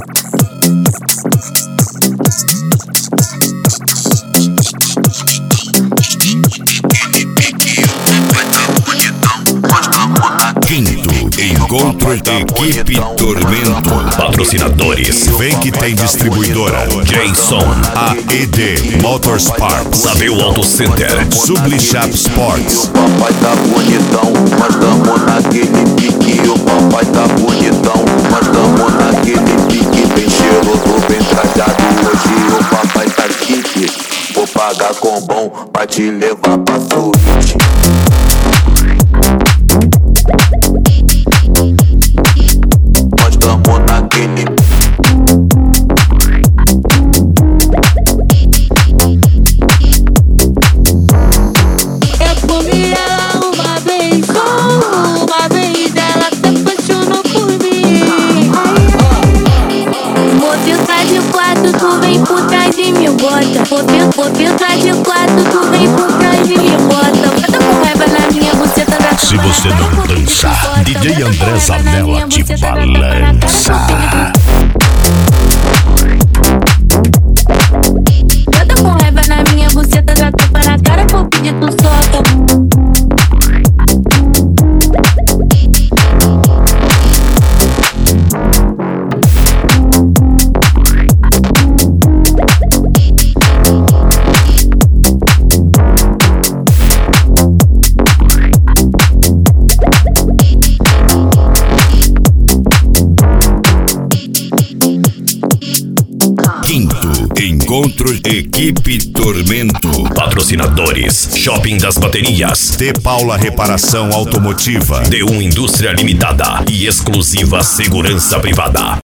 Quinto Encontro Equipe Tormento. Patrocinadores: Vem que tem distribuidora, Jason, AED Motorsports, Saveu Auto Center, Sublishap Sports. O papai tá bonitão, mas tamo naquele pique. O papai tá bonitão, mas tamo naquele pique. Bem cheiroso, bem trajado, hoje o papai tá chique. Vou pagar com bom pra te levar pra suíte. Nós tamo naquele Eu comi ela uma vez, só uma vez. Ela se apaixonou por mim. Vou filtrar de quatro, tu vem por trás de mim, bota. Vou filtrar de quatro, tu vem por trás de mim, bota. Bota com raiva na minha buceta da Se você não dança, DJ André Zanella te balança. Bota com raiva na minha buceta, já tapa na cara, vou pedir tu solta. Quinto Encontro Equipe Tormento. Patrocinadores: Shopping das Baterias, T Paula Reparação Automotiva, D1 Indústria Limitada e Exclusiva Segurança Privada.